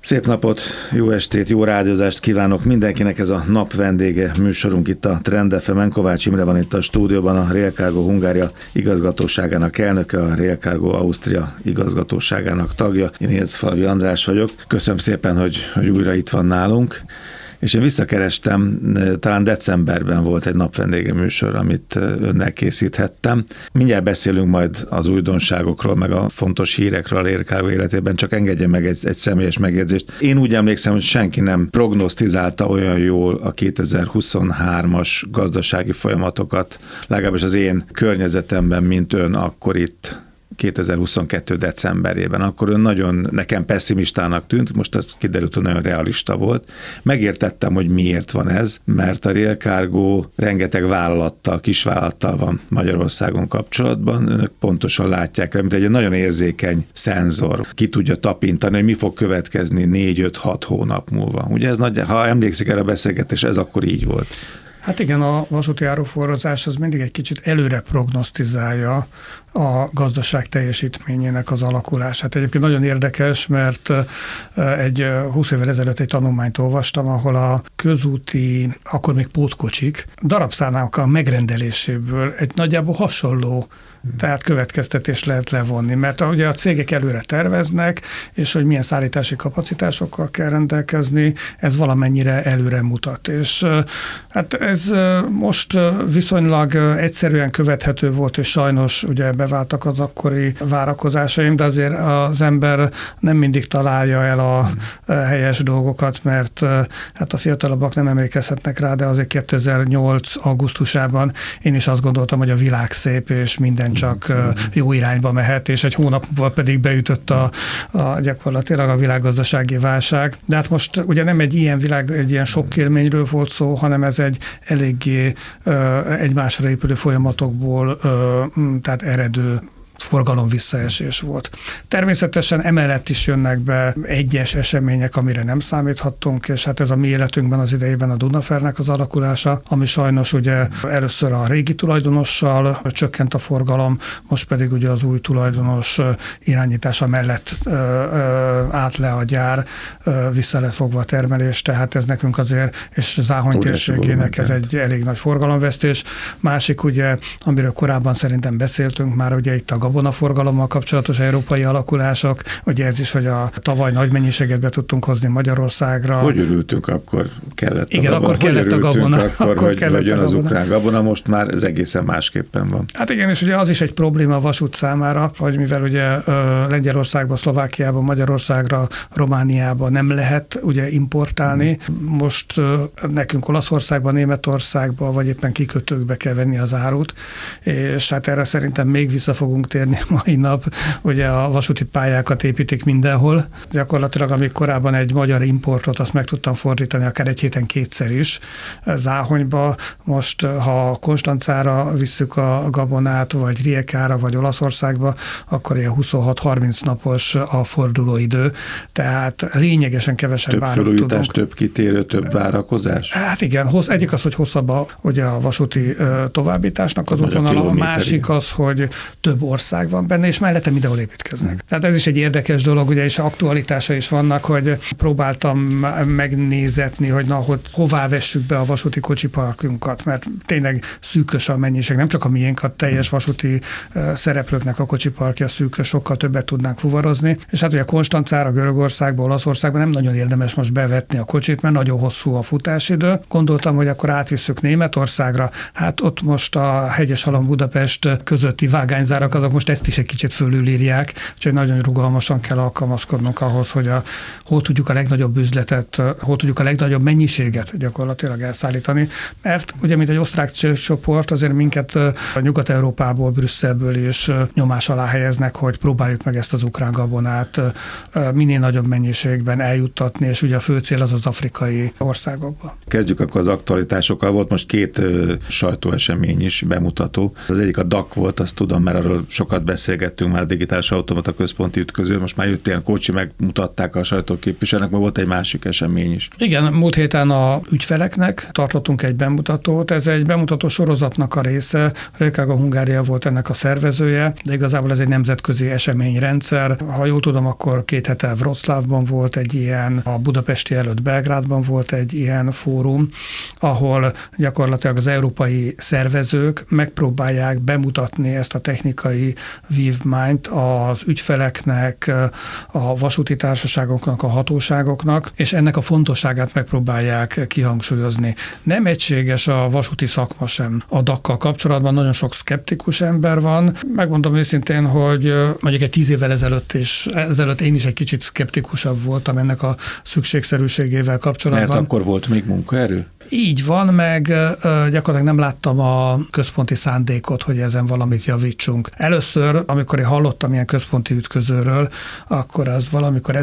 Szép napot, jó estét, jó rádiózást kívánok mindenkinek, ez a nap vendége műsorunk itt a Trend FM-en. Kovács Imre van itt a stúdióban, a Rail Cargo Hungária igazgatóságának elnöke, a Rail Cargo Ausztria igazgatóságának tagja. Én Ércfalvi András vagyok. Köszönöm szépen, hogy újra itt van nálunk. És én visszakerestem, talán decemberben volt egy napvendége műsor, amit önnel készíthettem. Mindjárt beszélünk majd az újdonságokról, meg a fontos hírekről a Rail Cargo életében, csak engedje meg egy személyes megjegyzést. Én úgy emlékszem, hogy senki nem prognosztizálta olyan jól a 2023-as gazdasági folyamatokat, legalábbis az én környezetemben, mint ön akkor itt 2022. decemberében. Akkor ön nagyon nekem pessimistának tűnt, most ez kiderült, hogy nagyon realista volt. Megértettem, hogy miért van ez, mert a Rail Cargo rengeteg vállalattal, kisvállalattal van Magyarországon kapcsolatban. Önök pontosan látják, mint egy nagyon érzékeny szenzor. Ki tudja tapintani, hogy mi fog következni 4-5-6 hónap múlva. Ugye ez ha emlékszik erre a beszélgetésre, ez akkor így volt. Hát igen, a vasúti áruforrozás az mindig egy kicsit előre prognosztizálja a gazdaság teljesítményének az alakulását. Egyébként nagyon érdekes, mert egy 20 évvel ezelőtt egy tanulmányt olvastam, ahol a közúti, akkor még pótkocsik darabszámának a megrendeléséből egy nagyjából hasonló tehát következtetés lehet levonni, mert ugye a cégek előre terveznek, és hogy milyen szállítási kapacitásokkal kell rendelkezni, ez valamennyire előre mutat. És hát ez most viszonylag egyszerűen követhető volt, és sajnos ugye beváltak az akkori várakozásaim, de azért az ember nem mindig találja el a helyes dolgokat, mert hát a fiatalabbak nem emlékezhetnek rá, de azért 2008. augusztusában én is azt gondoltam, hogy a világ szép, és minden csak jó irányba mehet, és egy hónap múlva pedig beütött gyakorlatilag a világgazdasági válság. De hát most ugye nem egy ilyen sokkélményről volt szó, hanem ez egy eléggé egymásra épülő folyamatokból tehát eredő forgalom visszaesés volt. Természetesen emellett is jönnek be egyes események, amire nem számíthattunk, és hát ez a mi életünkben az idejében a Dunafernek az alakulása, ami sajnos ugye először a régi tulajdonossal csökkent a forgalom, most pedig ugye az új tulajdonos irányítása mellett állt le a gyár, vissza lett fogva a termelés, tehát ez nekünk azért, és Záhony térségének ez egy elég nagy forgalomvesztés. Másik ugye, amiről korábban szerintem beszéltünk már, ugye itt a gabonaforgalommal kapcsolatos európai alakulások, ugye ez is, hogy a tavaly nagy mennyiséget be tudtunk hozni Magyarországra. Hogy örültünk, akkor kellett igen, a gabona. Akkor kellett a gabona. Hogy jön az ukrán gabona, most már ez egészen másképpen van. Hát igen, és ugye az is egy probléma a vasút számára, hogy mivel ugye Lengyelországba, Szlovákiába, Magyarországra, Romániába nem lehet ugye importálni, most nekünk Olaszországba, Németországba, vagy éppen kikötőkbe kell venni az árut, és hát erre szerintem még vissza fogunk térni mai nap, ugye a vasúti pályákat építik mindenhol. Gyakorlatilag, amíg korábban egy magyar importot, azt meg tudtam fordítani akár egy héten kétszer is Záhonyba. Most, ha Konstancára visszük a gabonát, vagy Rijeka-ra, vagy Olaszországba, akkor ilyen 26-30 napos a fordulóidő. Tehát lényegesen kevesebb árat tudunk. Több felújítás, több kitérő, több várakozás? Hát igen, egyik az, hogy hosszabb ugye a vasúti továbbításnak az útvonala, a másik az, hogy több ország van benne, és mellette mindenhol építkeznek. Tehát ez is egy érdekes dolog, ugye, és aktualitása is vannak, hogy próbáltam megnézetni, hogy hová vessük be a vasúti kocsiparkunkat, mert tényleg szűkös a mennyiség, nem csak a miénk, a teljes vasúti szereplőknek a kocsiparkja szűkös, sokkal többet tudnánk fuvarozni, és hát ugye Konstancára, Görögországba, Olaszországba nem nagyon érdemes most bevetni a kocsit, mert nagyon hosszú a futásidő. Gondoltam, hogy akkor átvisszük Németországra, hát ott most a Hegyeshalom Budapest közötti vágányzárak azok most ezt is egy kicsit fölülírják, úgyhogy nagyon rugalmasan kell alkalmazkodnunk ahhoz, hogy hol tudjuk a legnagyobb üzletet, hol tudjuk a legnagyobb mennyiséget gyakorlatilag elszállítani, mert ugye mint egy osztrák csoport azért minket Nyugat-Európából, Brüsszelből is nyomás alá helyeznek, hogy próbáljuk meg ezt az ukrán gabonát minél nagyobb mennyiségben eljuttatni, és ugye a fő cél az az afrikai országokba. Kezdjük akkor az aktualitásokkal. Volt most két sajtóesemény is bemutató. Az egyik a DAC volt, azt tudom, mert arról sokat beszélgettünk már digitális automata központi ütköző, most már jött ilyen kocsi, megmutatták a sajtóképviselőnek, mert volt egy másik esemény is. Igen, múlt héten a ügyfeleknek tartottunk egy bemutatót, ez egy bemutató sorozatnak a része, Realcargo Hungária volt ennek a szervezője, de igazából ez egy nemzetközi eseményrendszer. Ha jól tudom, akkor 2 hete Wroclawban volt egy ilyen, a budapesti előtt Belgrádban volt egy ilyen fórum, ahol gyakorlatilag az európai szervezők megpróbálják bemutatni ezt a technikai vívmányt az ügyfeleknek, a vasúti társaságoknak, a hatóságoknak, és ennek a fontosságát megpróbálják kihangsúlyozni. Nem egységes a vasúti szakma sem a DAC-kal kapcsolatban, nagyon sok szkeptikus ember van. Megmondom őszintén, hogy mondjuk egy 10 évvel ezelőtt én is egy kicsit szkeptikusabb voltam ennek a szükségszerűségével kapcsolatban. Mert akkor volt még munkaerő? Így van, meg gyakorlatilag nem láttam a központi szándékot, hogy ezen valamit javítsunk. Először, amikor én hallottam ilyen központi ütközőről, akkor az valamikor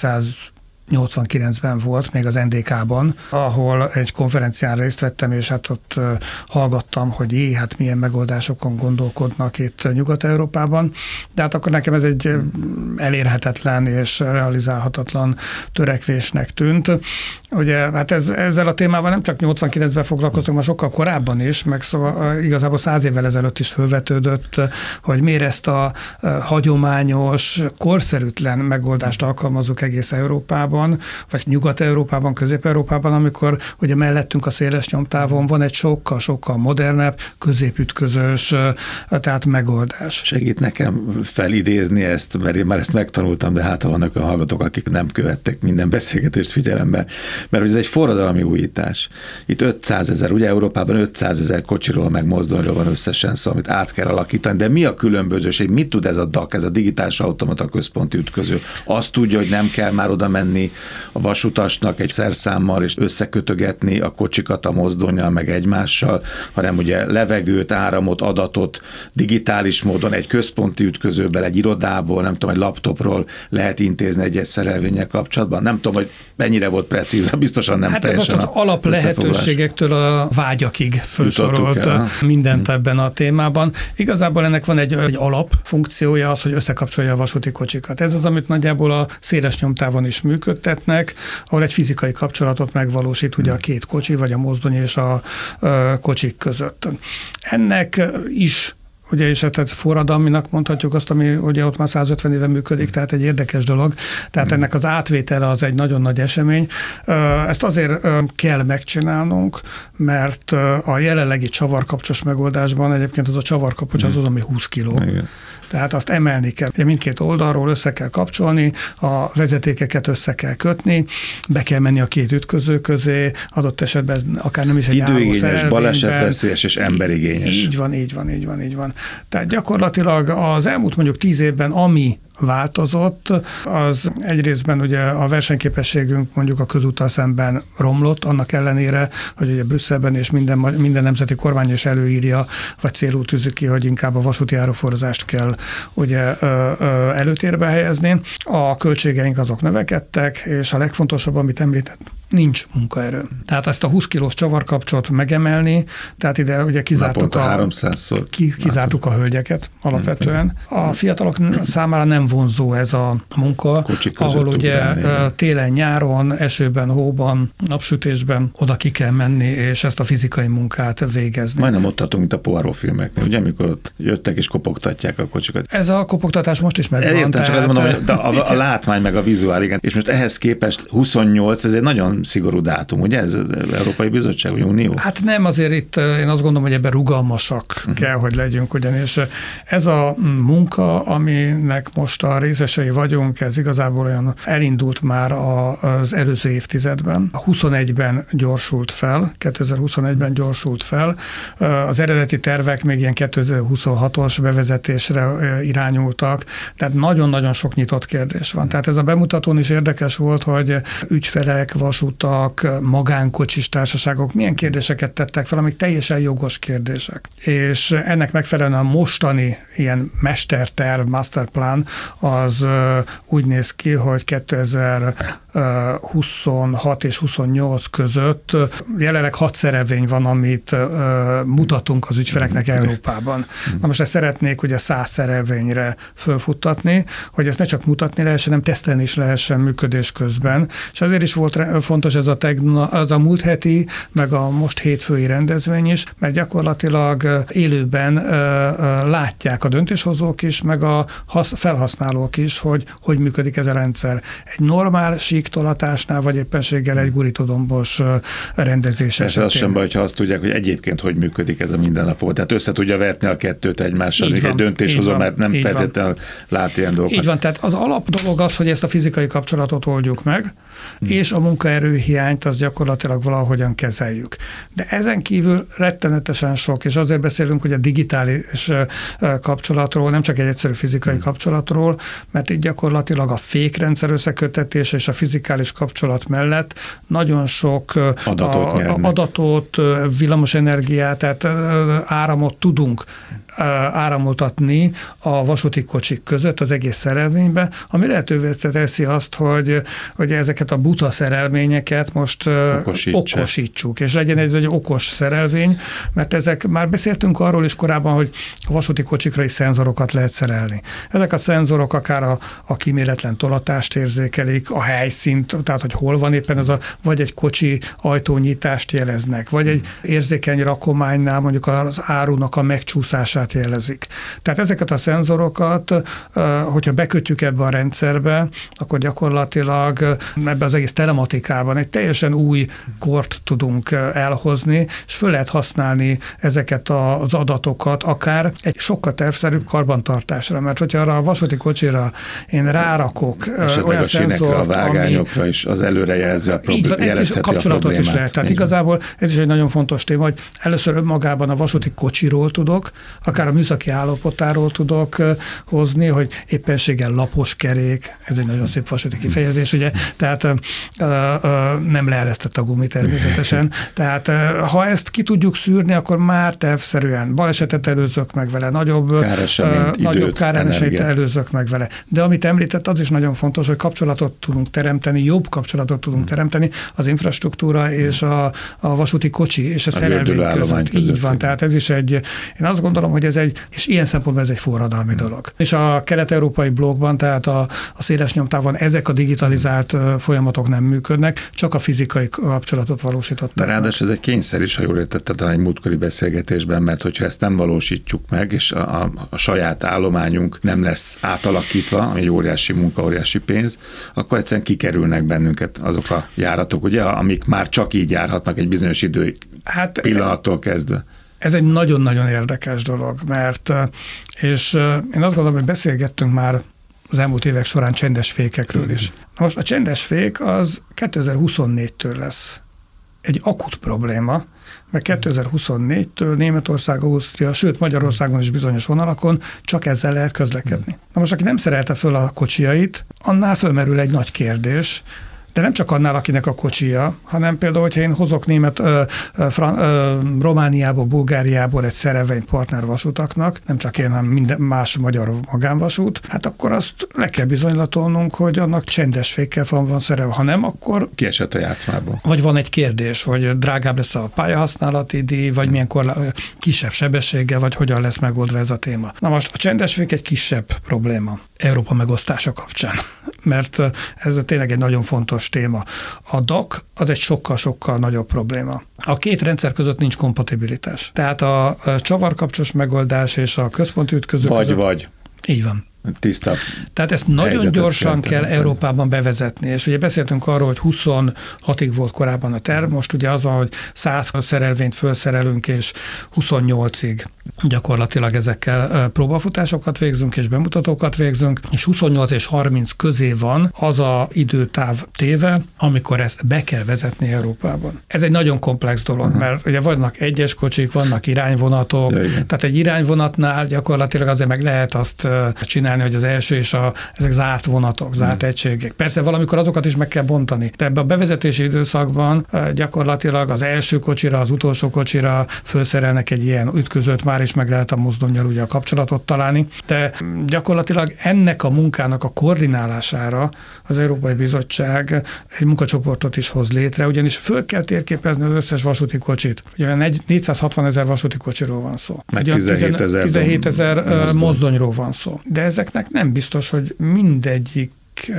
1989-ben volt, még az NDK-ban, ahol egy konferencián részt vettem, és hát ott hallgattam, hogy hát milyen megoldásokon gondolkodnak itt Nyugat-Európában. De hát akkor nekem ez egy elérhetetlen és realizálhatatlan törekvésnek tűnt. Ugye, hát ezzel a témával nem csak 89-ben foglalkoztunk, már sokkal korábban is, meg szóval igazából 100 évvel ezelőtt is felvetődött, hogy miért ezt a hagyományos, korszerűtlen megoldást alkalmazzuk egész Európában, vagy Nyugat-Európában, Közép-Európában, amikor ugye mellettünk a széles nyomtávon van egy sokkal modernebb, középütközős, tehát megoldás. Segít nekem felidézni ezt, mert én már ezt megtanultam, de hát vannak olyan hallgatók, akik nem követtek minden beszélgetést figyelembe, mert ez egy forradalmi újítás. Itt 500 000, ugye Európában 500 000 kocsiról meg mozdonyról van összesen szó, amit át kell alakítani, de mi a különbözőség? Mit tud ez a DAC, ez a digitális automata központi ütköző? Azt tudja, hogy nem kell már oda menni a vasutasnak egy szerszámmal és összekötögetni a kocsikat a mozdonnyal meg egymással, hanem ugye levegőt, áramot, adatot digitális módon egy központi ütközőben, egy irodából, nem tudom, egy laptopról lehet intézni egy szerelvénnyel kapcsolatban. Nem tudom, hogy mennyire volt precíz, biztosan nem hát teljesen. Hát most az alap lehetőségektől a vágyakig felsorolt mindent ebben a témában. Igazából ennek van egy alapfunkciója az, hogy összekapcsolja a vasúti kocsikat. Ez az, amit nagyjából a széles nyomtávon is működtetnek, ahol egy fizikai kapcsolatot megvalósít ugye a két kocsi, vagy a mozdony és a kocsik között. Ennek is ugye, és ez forradalminak mondhatjuk azt, ami ugye ott már 150 éve működik, tehát egy érdekes dolog. Tehát ennek az átvétele az egy nagyon nagy esemény. Ezt azért kell megcsinálnunk, mert a jelenlegi csavarkapcsos megoldásban egyébként az a csavarkapocs az, ami 20 kiló. Igen. Tehát azt emelni kell. Mindkét oldalról össze kell kapcsolni, a vezetékeket össze kell kötni, be kell menni a két ütköző közé, adott esetben ez akár nem is egy időigényes, balesetveszélyes és emberigényes. Így van. Tehát gyakorlatilag az elmúlt mondjuk 10 évben, ami változott, az egyrésztben ugye a versenyképességünk mondjuk a közúttal szemben romlott, annak ellenére, hogy ugye Brüsszelben és minden nemzeti kormány is előírja, vagy célul tűzi ki, hogy inkább a vasúti áruforzást kell ugye előtérbe helyezni. A költségeink azok növekedtek, és a legfontosabb, amit említett, nincs munkaerő. Tehát ezt a 20 kilós csavarkapcsot megemelni, tehát ide ugye kizártuk kizártuk a hölgyeket alapvetően. A fiatalok számára nem vonzó ez a munka, ahol ugye télen, nyáron, esőben, hóban, napsütésben oda ki kell menni, és ezt a fizikai munkát végezni. Majdnem ott tartunk, mint a Poirot filmeknél, ugye, amikor ott jöttek és kopogtatják a kocsikat. Ez a kopogtatás most is megvan. Értem, csak mondom, hogy a látvány meg a vizuál, igen. És most ehhez képest 28, ez egy nagyon szigorú dátum, ugye? Ez Európai Bizottság, vagy Unió? Hát nem, azért itt én azt gondolom, hogy ebben rugalmasak kell, hogy legyünk, ugyanis ez a munka, aminek most a részesei vagyunk, ez igazából olyan elindult már az előző évtizedben. 21-ben gyorsult fel, 2021-ben gyorsult fel. Az eredeti tervek még ilyen 2026-os bevezetésre irányultak, tehát nagyon-nagyon sok nyitott kérdés van. Tehát ez a bemutatón is érdekes volt, hogy ügyfelek, vasút vasutak, magánkocsis társaságok milyen kérdéseket tettek fel, amik teljesen jogos kérdések. És ennek megfelelően a mostani ilyen mesterterv, masterplan az úgy néz ki, hogy 2026 és 28 között jelenleg 6 szerelvény van, amit mutatunk az ügyfeleknek Európában. Na most ezt szeretnék ugye 100 szerelvényre fölfuttatni, hogy ezt ne csak mutatni lehessen, hanem tesztelni is lehessen működés közben. És ezért is volt fontos ez az a múlt heti, meg a most hétfői rendezvény is, mert gyakorlatilag élőben látják a döntéshozók is, meg a felhasználók is, hogy működik ez a rendszer. Egy normál síktolatásnál, vagy éppenséggel egy gurítódombos rendezés esetén. Ez az sem baj, hogyha azt tudják, hogy egyébként hogy működik ez a mindennapokban. Tehát össze tudja vetni a kettőt egymással, egy döntéshozó, mert nem feltétlenül lát ilyen dolgokat. Így van, tehát az alap dolog az, hogy ezt a fizikai kapcsolatot oldjuk meg, és a munkaerőhiányt az gyakorlatilag valahogyan kezeljük. De ezen kívül rettenetesen sok, és azért beszélünk, hogy a digitális kapcsolatról, nem csak egy egyszerű fizikai kapcsolatról, mert itt gyakorlatilag a fékrendszer összekötetése és a fizikális kapcsolat mellett nagyon sok adatot, villamosenergiát, tehát áramot tudunk áramoltatni a vasúti kocsik között az egész szerelvénybe, ami lehetővé teszi azt, hogy ezeket a buta szerelvényeket most okosítsuk, és legyen ez egy okos szerelvény, mert ezek, már beszéltünk arról is korábban, hogy a vasúti kocsikra is szenzorokat lehet szerelni. Ezek a szenzorok akár a kíméletlen tolatást érzékelik, a helyszínt, tehát hogy hol van éppen vagy egy kocsi ajtónyitást jeleznek, vagy egy érzékeny rakománynál mondjuk az árunak a megcsúszását jelezik. Tehát ezeket a szenzorokat, hogyha bekötjük ebbe a rendszerbe, akkor gyakorlatilag ebbe az egész telematikában egy teljesen új kort tudunk elhozni, és föl lehet használni ezeket az adatokat akár egy sokkal tervszerűbb karbantartásra, mert hogyha arra a vasúti kocsira én rárakok olyan szenzort, a vágányokra is az előrejelző a problémát. Ezt is kapcsolatot is lehet. Tehát igazából ez is egy nagyon fontos téma, hogy először önmagában a vasúti kocsiról tudok, akár a műszaki állapotáról tudok hozni, hogy éppenséggel lapos kerék, ez egy nagyon szép vasúti kifejezés, ugye, tehát nem leeresztett a gumi természetesen. Tehát ha ezt ki tudjuk szűrni, akkor már tervszerűen balesetet előzök meg vele, nagyobb káreseményt előzök meg vele. De amit említett, az is nagyon fontos, hogy kapcsolatot tudunk teremteni, jobb kapcsolatot tudunk teremteni az infrastruktúra és a vasúti kocsi és a szerelvény között. Így van, tehát ez is én azt gondolom, hogy és ilyen szempontból ez egy forradalmi dolog. És a kelet-európai blokkban, tehát a széles nyomtávon ezek a digitalizált folyamatok nem működnek, csak a fizikai kapcsolatot valósították. De ráadásul ez egy kényszer is, ha jól értettem, talán egy múltkori beszélgetésben, mert hogyha ezt nem valósítjuk meg, és a saját állományunk nem lesz átalakítva, ami egy óriási munka, óriási pénz, akkor egyszerűen kikerülnek bennünket azok a járatok, ugye, amik már csak így járhatnak egy bizonyos idő pillanattól kezdve. Ez egy nagyon-nagyon érdekes dolog, és én azt gondolom, hogy beszélgettünk már az elmúlt évek során csendes fékekről is. Most a csendes fék az 2024-től lesz egy akut probléma, mert 2024-től Németország, Ausztria, sőt Magyarországon is bizonyos vonalakon csak ezzel lehet közlekedni. Na most, aki nem szerelte föl a kocsiait, annál fölmerül egy nagy kérdés, de nem csak annál, akinek a kocsija, hanem például, hogyha én hozok Romániából, Bulgáriából egy szerelvény partnervasutaknak, nem csak én, hanem minden más magyar magánvasút, hát akkor azt le kell bizonylatolnunk, hogy annak csendes fékkel van szerelve. Ha nem, akkor kiesett a játszmából. Vagy van egy kérdés, hogy drágább lesz a pályahasználati díj, vagy milyen kisebb sebességgel, vagy hogyan lesz megoldva ez a téma. Na most a csendes fék egy kisebb probléma Európa megosztása kapcsán, mert ez tényleg egy nagyon fontos téma. A DAC az egy sokkal-sokkal nagyobb probléma. A két rendszer között nincs kompatibilitás. Tehát a csavarkapcsos megoldás és a központi ütköző között... Vagy. Így van. Tisztább. Tehát ezt nagyon gyorsan kell Európában bevezetni, és ugye beszéltünk arról, hogy 26-ig volt korábban a terv, most ugye az, hogy 100 szerelvényt felszerelünk, és 28-ig gyakorlatilag ezekkel próbafutásokat végzünk, és bemutatókat végzünk, és 28 és 30 közé van az a időtáv téve, amikor ezt be kell vezetni Európában. Ez egy nagyon komplex dolog, mert ugye vannak egyes kocsik, vannak irányvonatok, tehát egy irányvonatnál gyakorlatilag azért meg lehet azt csinálni, kiemelni, hogy az első és ezek zárt vonatok, zárt egységek. Persze valamikor azokat is meg kell bontani. De ebben a bevezetési időszakban gyakorlatilag az első kocsira, az utolsó kocsira felszerelnek egy ilyen ütközőt, már is meg lehet a mozdonnyal ugye a kapcsolatot találni. De gyakorlatilag ennek a munkának a koordinálására az Európai Bizottság egy munkacsoportot is hoz létre, ugyanis föl kell térképezni az összes vasúti kocsit. Ugye 460 000 vasúti kocsiról van szó. Meg 17 000 mozdonyról van szó. De ezeknek nem biztos, hogy mindegyik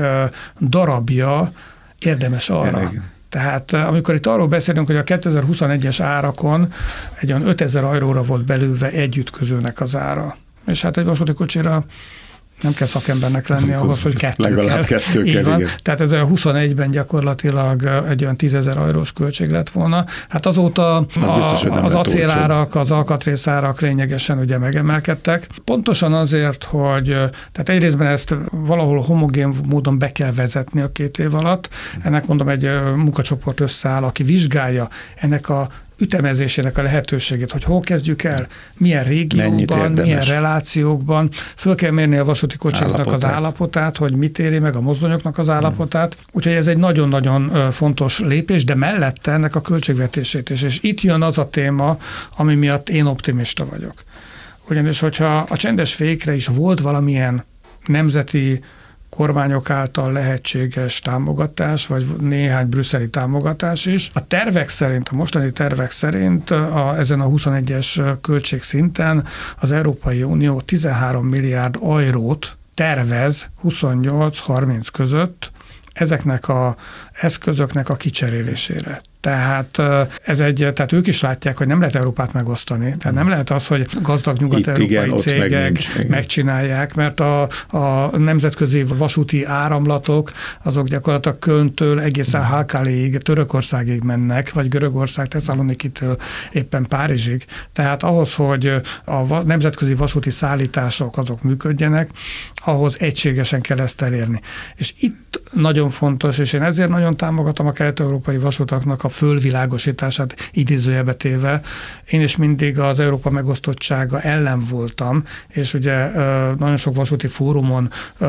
darabja érdemes arra. Tehát amikor itt arról beszélünk, hogy a 2021-es árakon egy olyan 5000 euróra volt belőve egy ütközőnek az ára. És hát egy vasúti kocsira nem kell szakembernek lenni ahhoz, hogy legalább kettő kell. Van. Tehát ez a 21-ben gyakorlatilag egy olyan 10 000 eurós költség lett volna. Hát azóta az acélárak, az alkatrészárak lényegesen ugye megemelkedtek. Pontosan azért, hogy tehát egyrészben ezt valahol homogén módon be kell vezetni a 2 év alatt. Ennek mondom egy munkacsoport összeáll, aki vizsgálja ennek a ütemezésének a lehetőségét, hogy hol kezdjük el, milyen régiókban, milyen relációkban, föl kell mérni a vasúti kocsiknak az állapotát, hogy mit éri meg a mozdonyoknak az állapotát. Úgyhogy ez egy nagyon-nagyon fontos lépés, de mellette ennek a költségvetését is. És itt jön az a téma, ami miatt én optimista vagyok. Ugyanis, hogyha a csendes fékre is volt valamilyen nemzeti kormányok által lehetséges támogatás, vagy néhány brüsszeli támogatás is. A tervek szerint, a mostani tervek szerint ezen a 21-es költségszinten az Európai Unió 13 milliárd eurót tervez 28-30 között ezeknek az eszközöknek a kicserélésére. Tehát tehát ők is látják, hogy nem lehet Európát megosztani. Tehát nem lehet az, hogy gazdag nyugat-európai cégek megcsinálják, mert a nemzetközi vasúti áramlatok azok gyakorlatilag Kölntől egészen Halkálig, Törökországig mennek, vagy Görögország, Tesszalonikitől éppen Párizsig. Tehát ahhoz, hogy a nemzetközi vasúti szállítások azok működjenek, ahhoz egységesen kell ezt elérni. És itt nagyon fontos, és én ezért nagyon támogatom a kelet-európai vasutaknak a fölvilágosítását idézőjelbe téve. Én is mindig az Európa megosztottsága ellen voltam, és ugye nagyon sok vasúti fórumon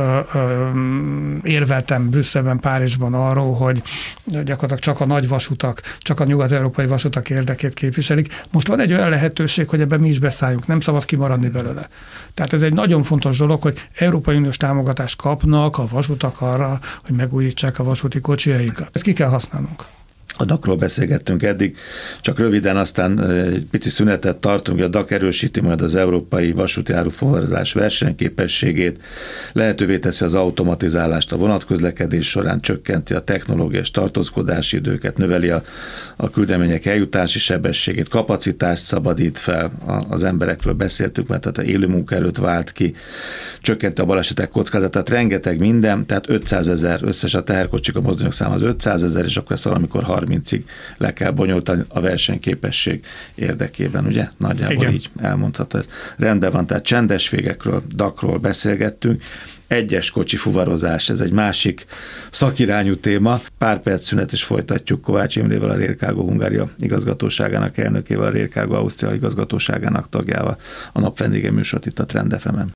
érveltem Brüsszelben, Párizsban arról, hogy gyakorlatilag csak a nagy vasutak, csak a nyugat-európai vasutak érdekét képviselik. Most van egy olyan lehetőség, hogy ebben mi is beszálljunk, nem szabad kimaradni belőle. Tehát ez egy nagyon fontos dolog, hogy Európai Uniós támogatást kapnak a vasutak arra, hogy megújítsák a vasúti kocsiaikat. Ezt ki kell használnunk. A DAC-ról beszélgettünk eddig, csak röviden aztán egy pici szünetet tartunk, hogy a DAC erősíti majd az európai vasúti árufuvarozás versenyképességét, lehetővé teszi az automatizálást a vonatközlekedés során, csökkenti a technológiai tartózkodási időket, növeli a küldemények eljutási sebességét, kapacitást szabadít fel, az emberekről beszéltünk, mert tehát élő munkaerőt vált ki, csökkenti a balesetek kockázatát, rengeteg minden, tehát 500 000 összes a teherkocsik, a mozdonyok száma az 500 000, és akkor ezt valamikor 30-ig le kell bonyolítani a versenyképesség érdekében, ugye? Nagyjából igen. Így elmondható. Rendben van, tehát csendes fékekről, DAC-ról beszélgettünk. Egyes kocsi fuvarozás, ez egy másik szakirányú téma. Pár perc szünet és folytatjuk Kovács Imrével, a Rail Cargo Hungária igazgatóságának elnökével, a Rail Cargo Ausztria igazgatóságának tagjával. A nap vendége műsort itt a Trend FM-en.